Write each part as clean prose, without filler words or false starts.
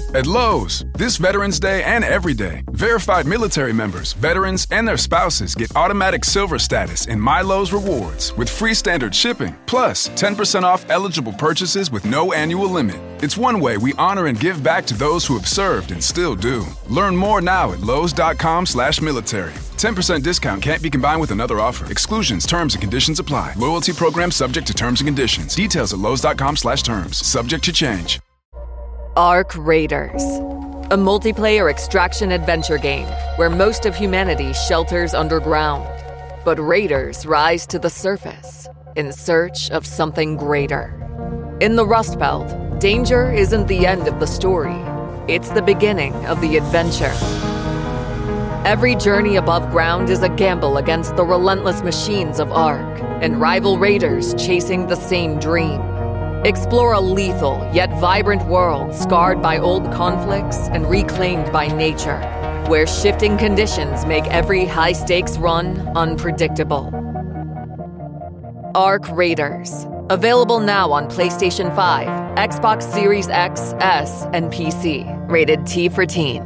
At Lowe's, this Veterans Day and every day, verified military members, veterans, and their spouses get automatic silver status in My Lowe's Rewards with free standard shipping, plus 10% off eligible purchases with no annual limit. It's one way we honor and give back to those who have served and still do. Learn more now at lowes.com/military. 10% discount can't be combined with another offer. Exclusions, terms, and conditions apply. Loyalty program subject to terms and conditions. Details at lowes.com/terms. Subject to change. Ark Raiders, a multiplayer extraction adventure game where most of humanity shelters underground. But raiders rise to the surface in search of something greater. In the Rust Belt, danger isn't the end of the story. It's the beginning of the adventure. Every journey above ground is a gamble against the relentless machines of Ark and rival raiders chasing the same dream. Explore a lethal yet vibrant world scarred by old conflicts and reclaimed by nature, where shifting conditions make every high-stakes run unpredictable. Ark Raiders. Available now on PlayStation 5, Xbox Series X, S, and PC. Rated T for Teen.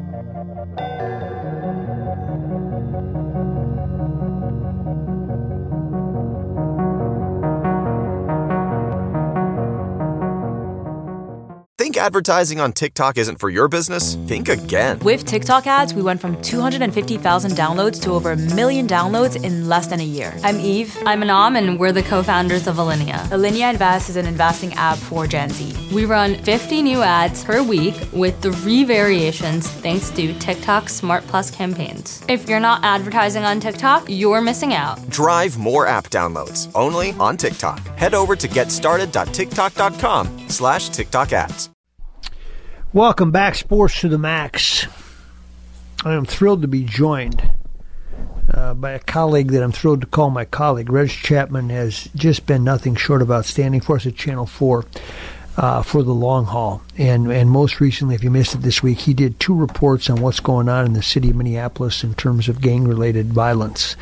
Think advertising on TikTok isn't for your business? Think again. With TikTok ads, we went from 250,000 downloads to over 1 million downloads in less than a year. I'm Eve. I'm Anam, and we're the co-founders of Alinea. Alinea Invest is an investing app for Gen Z. We run 50 new ads per week with 3 variations thanks to TikTok Smart Plus campaigns. If you're not advertising on TikTok, you're missing out. Drive more app downloads only on TikTok. Head over to getstarted.tiktok.com/TikTok ads. Welcome back, Sports to the Max. I am thrilled to be joined by a colleague that I'm thrilled to call my colleague. Reg Chapman has just been nothing short of outstanding for us at Channel 4 for the long haul. And most recently, if you missed it this week, he did 2 reports on what's going on in the city of Minneapolis in terms of gang-related violence.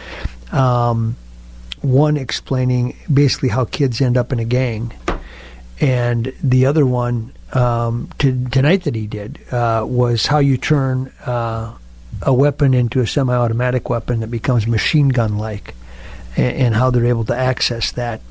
One explaining basically how kids end up in a gang, and the other one tonight that he did was how you turn a weapon into a semi-automatic weapon that becomes machine gun-like, and how they're able to access that.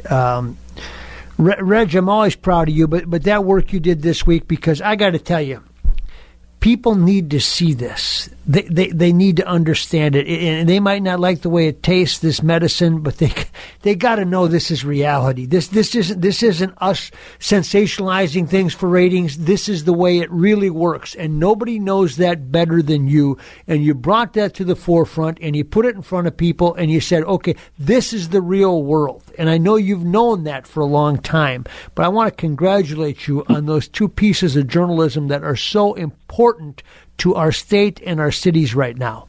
Reg, I'm always proud of you, but that work you did this week, because I got to tell you, people need to see this. They need to understand it, and they might not like the way it tastes, this medicine, but they got to know this is reality. This isn't us sensationalizing things for ratings. This is the way it really works, and nobody knows that better than you. And you brought that to the forefront, and you put it in front of people, and you said, okay, this is the real world. And I know you've known that for a long time, but I want to congratulate you on those 2 pieces of journalism that are so important to our state and our cities right now.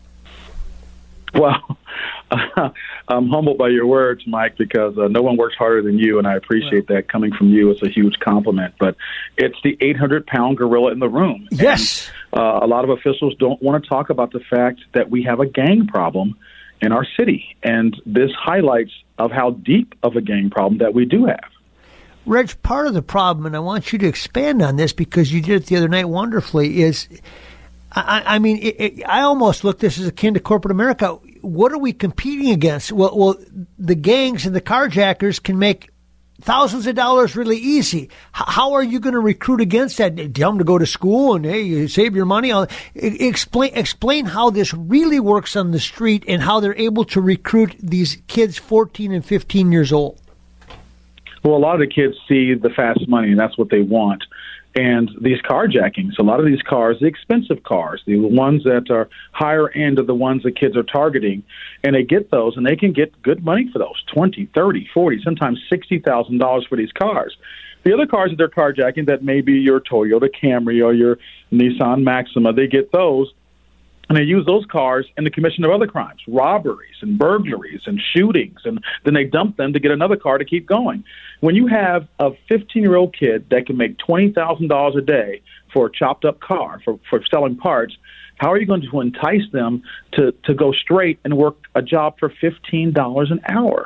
Well, I'm humbled by your words, Mike, because no one works harder than you, and I appreciate that coming from you. It's a huge compliment. But it's the 800-pound gorilla in the room. Yes. And, a lot of officials don't want to talk about the fact that we have a gang problem in our city, and this highlights of how deep of a gang problem that we do have. Reg, part of the problem, and I want you to expand on this because you did it the other night wonderfully, is, I almost look this as akin to corporate America. What are we competing against? Well, the gangs and the carjackers can make thousands of dollars really easy. How are you going to recruit against that? Tell them to go to school and, hey, you save your money. Explain how this really works on the street and how they're able to recruit these kids 14 and 15 years old. Well, a lot of the kids see the fast money, and that's what they want. And these carjackings, a lot of these cars, the expensive cars, the ones that are higher end are the ones that kids are targeting, and they get those, and they can get good money for those, $20, $30, $40, sometimes $60,000 for these cars. The other cars that they're carjacking, that may be your Toyota Camry or your Nissan Maxima, they get those, and they use those cars in the commission of other crimes, robberies and burglaries and shootings, and then they dump them to get another car to keep going. When you have a 15-year-old kid that can make $20,000 a day for a chopped-up car, for selling parts, how are you going to entice them to go straight and work a job for $15 an hour?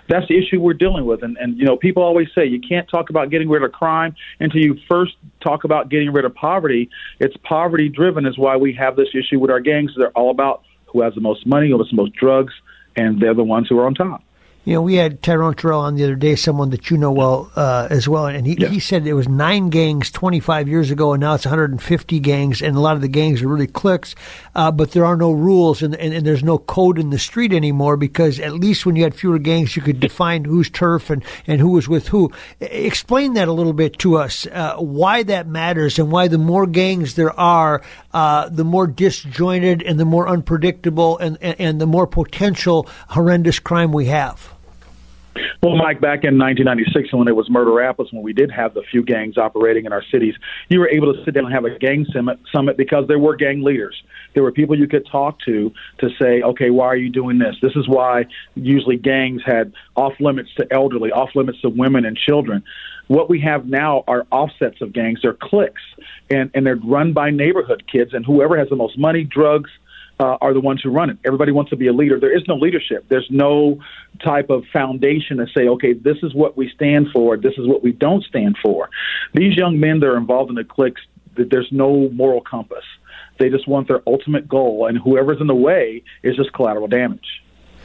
That's the issue we're dealing with. And people always say you can't talk about getting rid of crime until you first talk about getting rid of poverty. It's poverty-driven is why we have this issue with our gangs. They're all about who has the most money, who has the most drugs, and they're the ones who are on top. We had Tyrone Terrell on the other day, someone that you know well as well, and he said it was 9 gangs 25 years ago, and now it's 150 gangs, and a lot of the gangs are really cliques, but there are no rules, and there's no code in the street anymore, because at least when you had fewer gangs, you could define who's turf and who was with who. Explain that a little bit to us, why that matters, and why the more gangs there are, the more disjointed and the more unpredictable and the more potential horrendous crime we have. Well, Mike, back in 1996, when it was Murderapolis, when we did have the few gangs operating in our cities, you were able to sit down and have a gang summit because there were gang leaders. There were people you could talk to say, okay, why are you doing this? This is why usually gangs had off limits to elderly, off limits to women and children. What we have now are offsets of gangs. They're cliques, and they're run by neighborhood kids, and whoever has the most money, drugs, are the ones who run it. Everybody wants to be a leader. There is no leadership. There's no type of foundation to say, okay, this is what we stand for, this is what we don't stand for. These young men that are involved in the cliques, there's no moral compass. They just want their ultimate goal, and whoever's in the way is just collateral damage.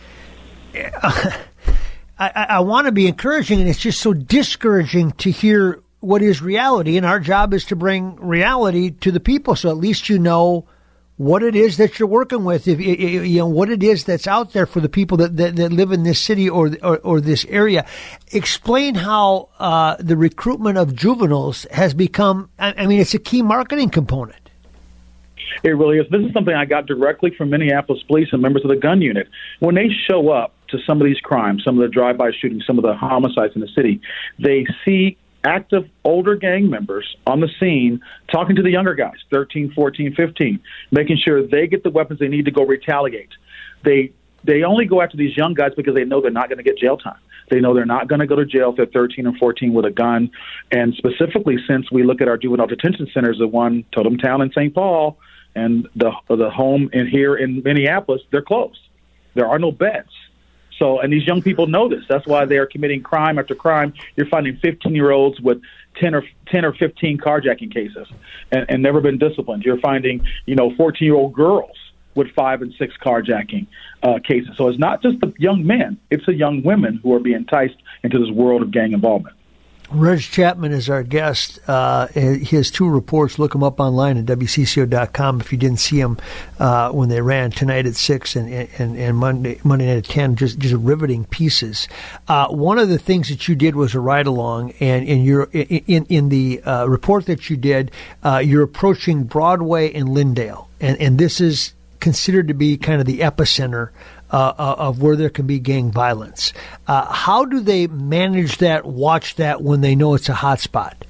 I want to be encouraging, and it's just so discouraging to hear what is reality, and our job is to bring reality to the people, so at least you know what it is that you're working with, if you know what it is that's out there for the people that live in this city or this area. Explain how the recruitment of juveniles has become. I mean, it's a key marketing component. It really is. This is something I got directly from Minneapolis police and members of the gun unit. When they show up to some of these crimes, some of the drive-by shootings, some of the homicides in the city, they see active older gang members on the scene talking to the younger guys, 13, 14, 15, making sure they get the weapons they need to go retaliate. They only go after these young guys because they know they're not going to get jail time. They know they're not going to go to jail if they're 13 or 14 with a gun. And specifically, since we look at our juvenile detention centers, the one Totem Town in St. Paul and the home in here in Minneapolis, they're closed. There are no beds. So, and these young people know this. That's why they are committing crime after crime. You're finding 15-year-olds with 10 or 15 carjacking cases and never been disciplined. You're finding, 14-year-old girls with 5 and 6 carjacking cases. So it's not just the young men. It's the young women who are being enticed into this world of gang involvement. Reg Chapman is our guest. He has 2 reports. Look them up online at WCCO.com if you didn't see them when they ran tonight at 6 and Monday night at 10. Just riveting pieces. One of the things that you did was a ride along, and in the report that you did, you're approaching Broadway and Lyndale, and this is considered to be kind of the epicenter of where there can be gang violence. How do they manage that, watch that when they know it's a hot spot?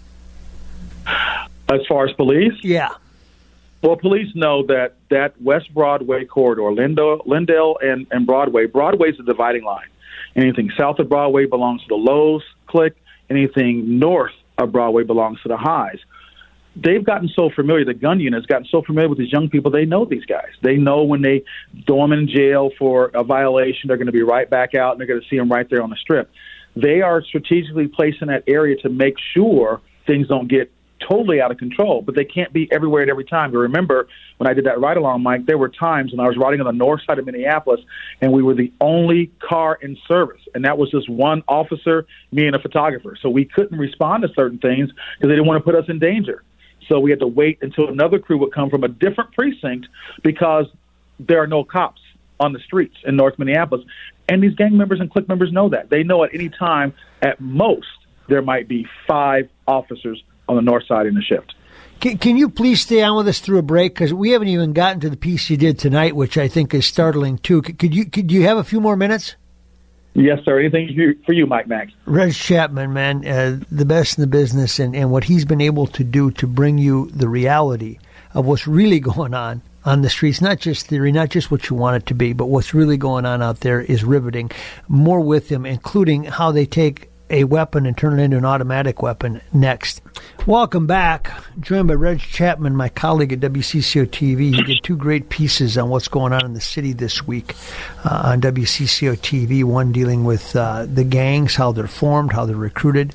As far as police? Yeah. Well, police know that West Broadway corridor, Lyndale and Broadway is the dividing line. Anything south of Broadway belongs to the Lowe's clique. Anything north of Broadway belongs to the Highs. They've gotten so familiar, the gun unit has gotten so familiar with these young people, they know these guys. They know when they throw them in jail for a violation, they're going to be right back out, and they're going to see them right there on the strip. They are strategically placed in that area to make sure things don't get totally out of control, but they can't be everywhere at every time. But remember, when I did that ride-along, Mike, there were times when I was riding on the north side of Minneapolis, and we were the only car in service, and that was just one officer, me, and a photographer. So we couldn't respond to certain things because they didn't want to put us in danger. So we had to wait until another crew would come from a different precinct because there are no cops on the streets in North Minneapolis. And these gang members and clique members know that. They know at any time, at most, there might be 5 officers on the north side in the shift. Can you please stay on with us through a break? Because we haven't even gotten to the piece you did tonight, which I think is startling, too. Could you have a few more minutes? Yes, sir. Anything for you, Mike Mack. Reg Chapman, man, the best in the business, and what he's been able to do to bring you the reality of what's really going on the streets, not just theory, not just what you want it to be, but what's really going on out there is riveting. More with him, including how they take a weapon and turn it into an automatic weapon next. Welcome back. Joined by Reg Chapman, my colleague at WCCO TV. He did two great pieces on what's going on in the city this week on WCCO TV. One dealing with the gangs, how they're formed, how they're recruited.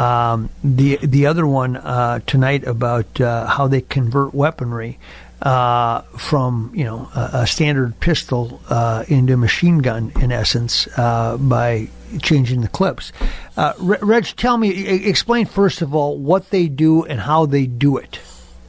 The other one tonight about how they convert weaponry from a standard pistol into a machine gun, in essence, by changing the clips. Reg, tell me, explain first of all what they do and how they do it.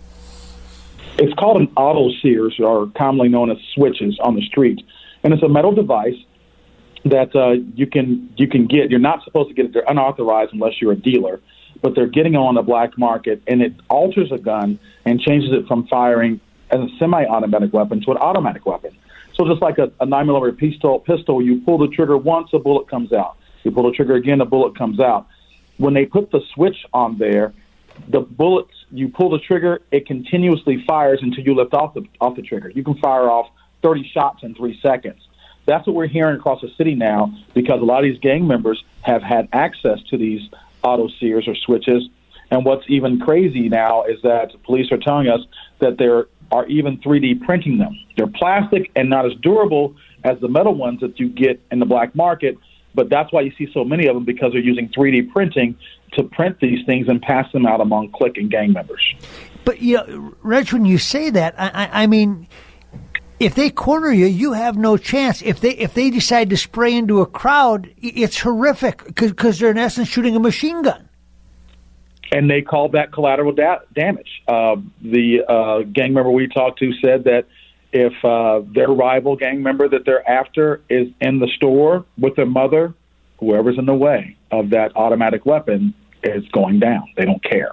It's called an auto sears, or commonly known as switches, on the street, and it's a metal device that you can get. You're not supposed to get it; they're unauthorized unless you're a dealer, but they're getting on the black market, and it alters a gun and changes it from firing as a semi-automatic weapon to an automatic weapon. So just like a 9mm pistol, you pull the trigger once, a bullet comes out. You pull the trigger again, a bullet comes out. When they put the switch on there, the bullets, you pull the trigger, it continuously fires until you lift off the trigger. You can fire off 30 shots in 3 seconds. That's what we're hearing across the city now, because a lot of these gang members have had access to these auto sears or switches. And what's even crazy now is that police are telling us that there are even 3D printing them. They're plastic and not as durable as the metal ones that you get in the black market, but that's why you see so many of them, because they're using 3D printing to print these things and pass them out among clique and gang members. But, Reg, when you say that, I mean, if they corner you, you have no chance. If they decide to spray into a crowd, it's horrific, because they're in essence shooting a machine gun. And they call that collateral damage. The gang member we talked to said that if their rival gang member that they're after is in the store with their mother, whoever's in the way of that automatic weapon is going down. They don't care.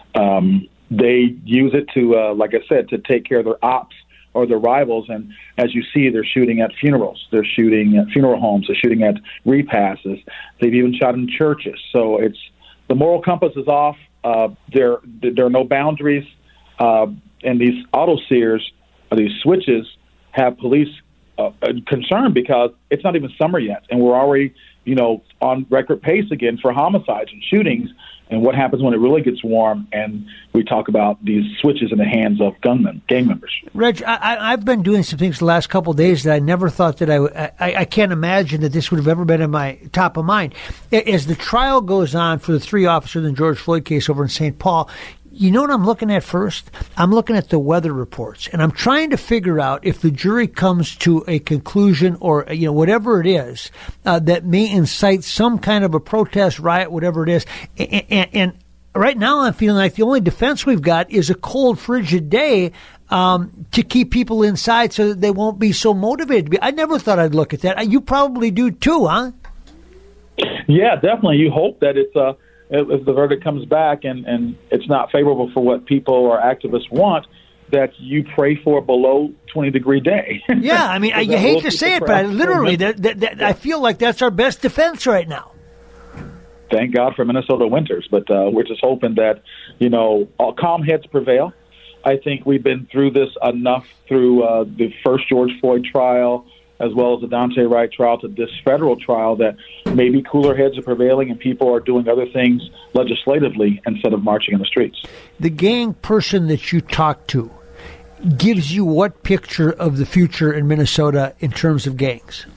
They use it to, like I said, to take care of their ops or their rivals. And as you see, they're shooting at funerals. They're shooting at funeral homes. They're shooting at repasses. They've even shot in churches. So the moral compass is off. There are no boundaries, and these auto sears, these switches, have police concerned because it's not even summer yet, and we're already, on record pace again for homicides and shootings. And what happens when it really gets warm and we talk about these switches in the hands of gang members? Reg, I've been doing some things the last couple of days that I never thought that I can't imagine that this would have ever been in my top of mind. As the trial goes on for the 3 officers in the George Floyd case over in St. Paul, you know what I'm looking at first? I'm looking at the weather reports, and I'm trying to figure out if the jury comes to a conclusion or, whatever it is, that may incite some kind of a protest, riot, whatever it is. And right now I'm feeling like the only defense we've got is a cold, frigid day to keep people inside so that they won't be so motivated. I never thought I'd look at that. You probably do too, huh? Yeah, definitely. You hope that if the verdict comes back and it's not favorable for what people or activists want, that you pray for a below 20-degree day. Yeah, I mean, I hate to say it, but I feel like that's our best defense right now. Thank God for Minnesota winters, but we're just hoping that, all calm heads prevail. I think we've been through this enough through the first George Floyd trial, as well as the Daunte Wright trial, to this federal trial, that maybe cooler heads are prevailing and people are doing other things legislatively instead of marching in the streets. The gang person that you talk to gives you what picture of the future in Minnesota in terms of gangs?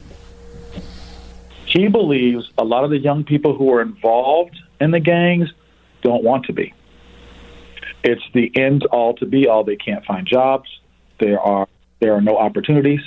He believes a lot of the young people who are involved in the gangs don't want to be. It's the end all to be all. They can't find jobs. There are no opportunities.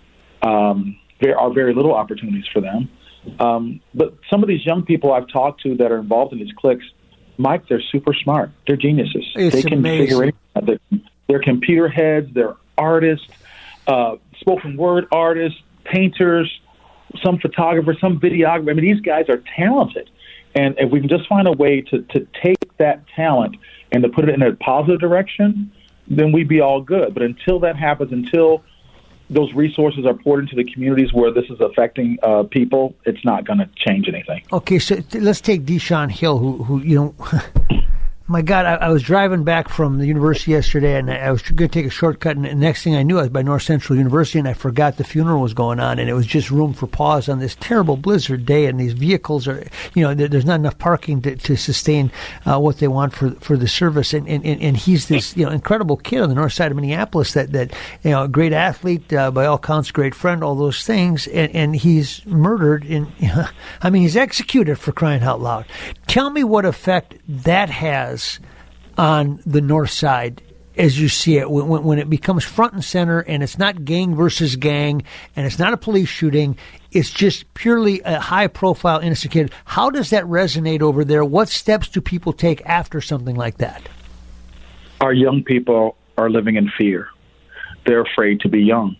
There are very little opportunities for them. But some of these young people I've talked to that are involved in these cliques, Mike, they're super smart. They're geniuses. They can figure it out. They're computer heads. They're artists, spoken word artists, painters, some photographers, some videographers. I mean, these guys are talented. And if we can just find a way to take that talent and to put it in a positive direction, then we'd be all good. But until that happens, until those resources are poured into the communities where this is affecting people, it's not going to change anything. Okay, so let's take Deshaun Hill, who My God, I was driving back from the university yesterday, and I was going to take a shortcut, and the next thing I knew, I was by North Central University, and I forgot the funeral was going on, and it was just room for pause on this terrible blizzard day, and these vehicles are, there's not enough parking to sustain what they want for the service, and he's this, incredible kid on the north side of Minneapolis that great athlete, by all counts, great friend, all those things, and he's murdered he's executed, for crying out loud. Tell me what effect that has on the north side as you see it, when it becomes front and center, and it's not gang versus gang, and it's not a police shooting, it's just purely a high-profile innocent kid. How does that resonate over there? What steps do people take after something like that? Our young people are living in fear. They're afraid to be young.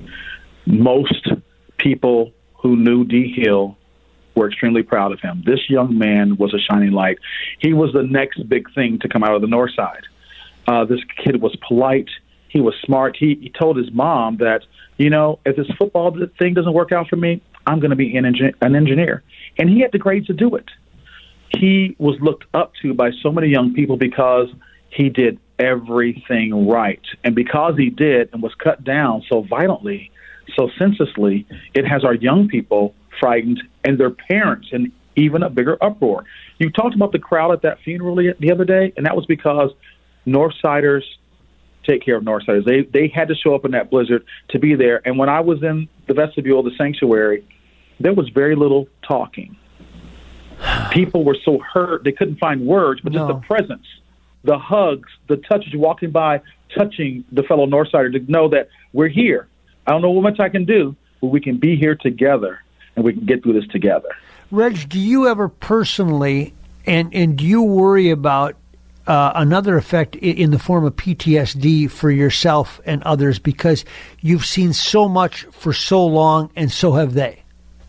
Most people who knew D. Hill were extremely proud of him. This young man was a shining light. He was the next big thing to come out of the north side. This kid was polite. He was smart. He told his mom that, if this football thing doesn't work out for me, I'm going to be an engineer. And he had the grades to do it. He was looked up to by so many young people because he did everything right. And because he did and was cut down so violently, so senselessly, it has our young people frightened and their parents in even a bigger uproar. You talked about the crowd at that funeral the other day, and that was because Northsiders take care of Northsiders. They had to show up in that blizzard to be there. And when I was in the vestibule of the sanctuary, there was very little talking. People were so hurt they couldn't find words, but just the presence, the hugs, the touches, walking by, touching the fellow Northsider to know that we're here. I don't know what much I can do, but we can be here together and we can get through this together. Reg, do you ever personally, and do you worry about another effect in the form of PTSD for yourself and others, because you've seen so much for so long and so have they?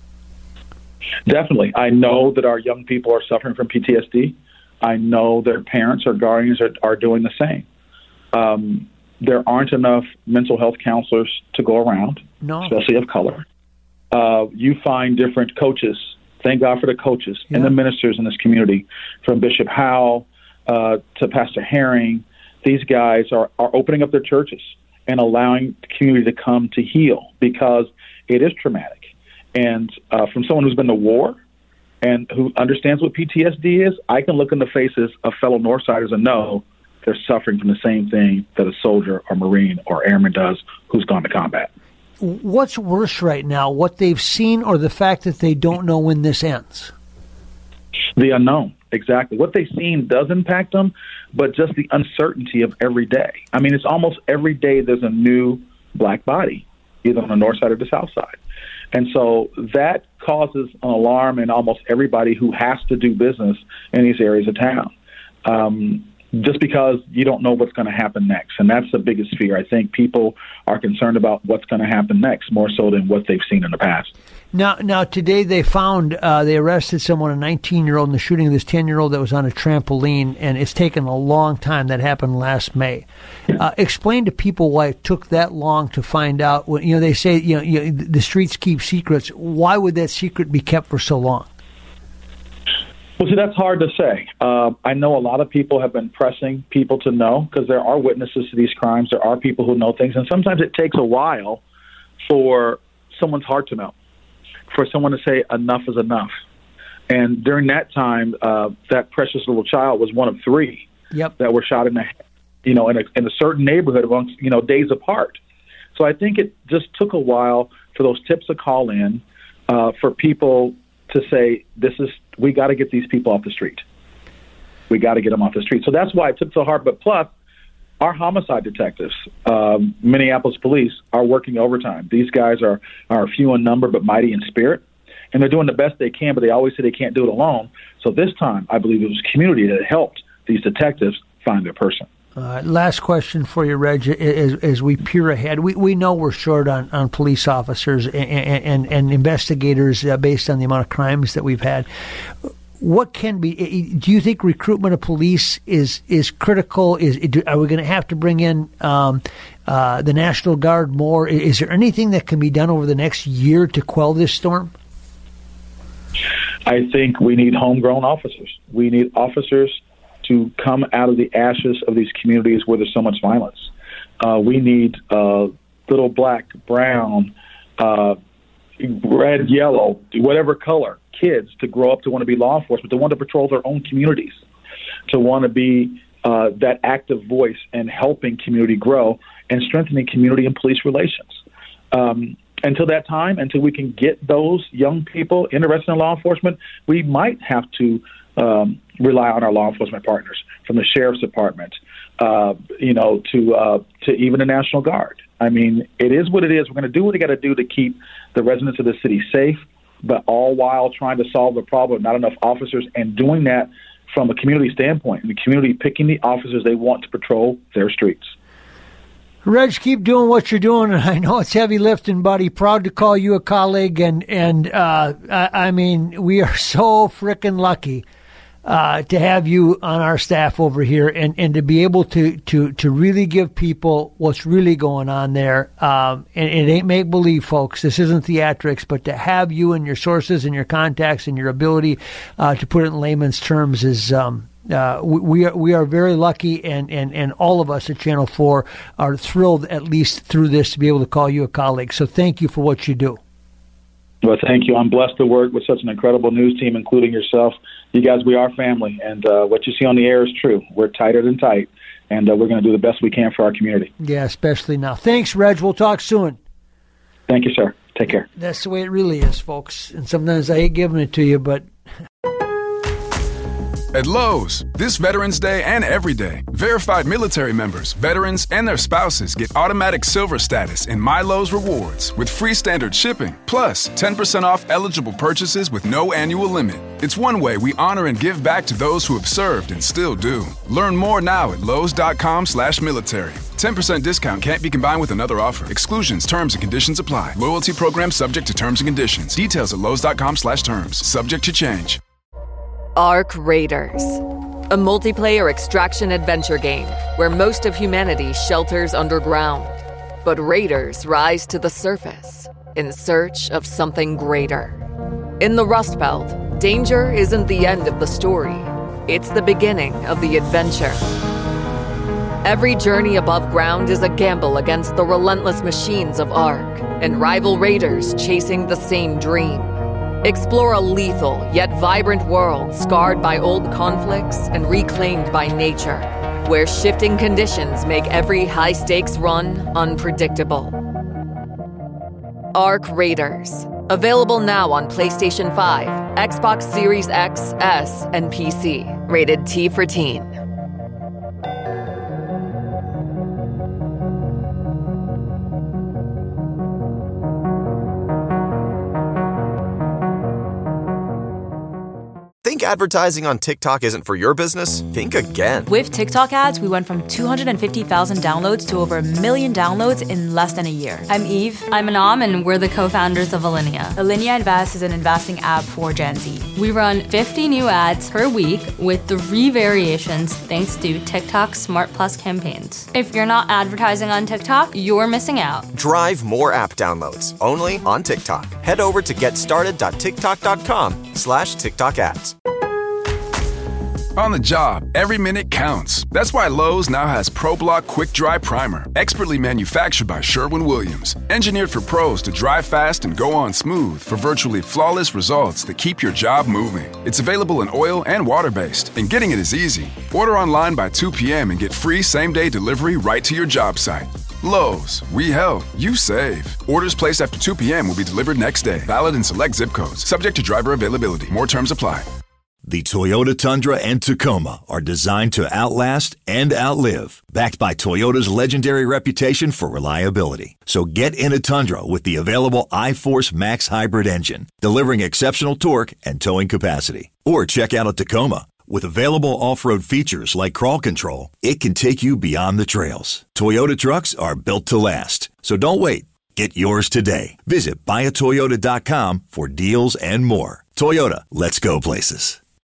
Definitely. I know that our young people are suffering from PTSD. I know their parents or guardians are doing the same. There aren't enough mental health counselors to go around, especially of color. You find different coaches. Thank God for the coaches and the ministers in this community, from Bishop Howell to Pastor Herring. These guys are opening up their churches and allowing the community to come to heal, because it is traumatic. And from someone who's been to war and who understands what PTSD is, I can look in the faces of fellow Northsiders and know they're suffering from the same thing that a soldier or Marine or airman does who's gone to combat. What's worse right now, what they've seen or the fact that they don't know when this ends? The unknown, exactly. What they've seen does impact them, but just the uncertainty of every day. I mean, it's almost every day there's a new black body, either on the north side or the south side. And so that causes an alarm in almost everybody who has to do business in these areas of town. Just because you don't know what's going to happen next. And that's the biggest fear. I think people are concerned about what's going to happen next, more so than what they've seen in the past. Now today they found, they arrested someone, a 19-year-old, in the shooting of this 10-year-old that was on a trampoline, and it's taken a long time. That happened last May. Explain to people why it took that long to find out. They say, the streets keep secrets. Why would that secret be kept for so long? Well, see, that's hard to say. I know a lot of people have been pressing people to know, because there are witnesses to these crimes. There are people who know things, and sometimes it takes a while for someone's heart to melt, for someone to say enough is enough. And during that time, that precious little child was one of three that were shot in the head, in a certain neighborhood amongst, days apart. So I think it just took a while for those tips to call in, for people to say, we got to get these people off the street. We got to get them off the street. So that's why it took so hard. But plus, our homicide detectives, Minneapolis police, are working overtime. These guys are few in number but mighty in spirit, and they're doing the best they can, but they always say they can't do it alone. So this time, I believe it was community that helped these detectives find their person. Last question for you, Reg, as we peer ahead. We know we're short on police officers and investigators based on the amount of crimes that we've had. What can be? Do you think recruitment of police is critical? Are we going to have to bring in the National Guard more? Is there anything that can be done over the next year to quell this storm? I think we need homegrown officers. We need officers to come out of the ashes of these communities where there's so much violence. We need little black, brown, red, yellow, whatever color kids to grow up to want to be law enforcement, to want to patrol their own communities, to want to be that active voice in helping community grow and strengthening community and police relations. Until that time, until we can get those young people interested in law enforcement, we might have to rely on our law enforcement partners, from the sheriff's department, to even the National Guard. I mean, it is what it is. We're going to do what we got to do to keep the residents of the city safe, but all while trying to solve the problem of not enough officers, and doing that from a community standpoint, and the community picking the officers they want to patrol their streets. Reg, keep doing what you're doing, and I know it's heavy lifting, buddy. Proud to call you a colleague, and I mean, we are so frickin' lucky to have you on our staff over here, and to be able to really give people what's really going on there. And it ain't make-believe, folks. This isn't theatrics, but to have you and your sources and your contacts and your ability to put it in layman's terms is... We are very lucky, and all of us at Channel 4 are thrilled, at least through this, to be able to call you a colleague. So thank you for what you do. Well, thank you. I'm blessed to work with such an incredible news team, including yourself. You guys, we are family, and what you see on the air is true. We're tighter than tight, and we're going to do the best we can for our community. Yeah, especially now. Thanks, Reg. We'll talk soon. Thank you, sir. Take care. That's the way it really is, folks. And sometimes I hate giving it to you, but... At Lowe's, this Veterans Day and every day, verified military members, veterans, and their spouses get automatic silver status in My Lowe's Rewards with free standard shipping, plus 10% off eligible purchases with no annual limit. It's one way we honor and give back to those who have served and still do. Learn more now at lowes.com/military. 10% discount can't be combined with another offer. Exclusions, terms, and conditions apply. Loyalty program subject to terms and conditions. Details at lowes.com/terms. Subject to change. Arc Raiders, a multiplayer extraction adventure game where most of humanity shelters underground. But raiders rise to the surface in search of something greater. In the Rust Belt, danger isn't the end of the story. It's the beginning of the adventure. Every journey above ground is a gamble against the relentless machines of Arc and rival raiders chasing the same dream. Explore a lethal yet vibrant world scarred by old conflicts and reclaimed by nature, where shifting conditions make every high-stakes run unpredictable. Arc Raiders. Available now on PlayStation 5, Xbox Series X, S, and PC. Rated T for Teen. Think advertising on TikTok isn't for your business? Think again. With TikTok ads, we went from 250,000 downloads to over 1 million downloads in less than a year. I'm Eve. I'm Anam, and we're the co-founders of Alinea. Alinea Invest is an investing app for Gen Z. We run 50 new ads per week with 3 variations thanks to TikTok Smart Plus campaigns. If you're not advertising on TikTok, you're missing out. Drive more app downloads only on TikTok. Head over to getstarted.tiktok.com/TikTok ads. On the job, every minute counts. That's why Lowe's now has ProBlock Quick Dry Primer, expertly manufactured by Sherwin-Williams. Engineered for pros to dry fast and go on smooth for virtually flawless results that keep your job moving. It's available in oil and water-based, and getting it is easy. Order online by 2 p.m. and get free same-day delivery right to your job site. Lowe's, we help, you save. Orders placed after 2 p.m. will be delivered next day. Valid in select zip codes. Subject to driver availability. More terms apply. The Toyota Tundra and Tacoma are designed to outlast and outlive, backed by Toyota's legendary reputation for reliability. So get in a Tundra with the available iForce Max hybrid engine, delivering exceptional torque and towing capacity. Or check out a Tacoma. With available off-road features like crawl control, it can take you beyond the trails. Toyota trucks are built to last. So don't wait. Get yours today. Visit buyatoyota.com for deals and more. Toyota, let's go places.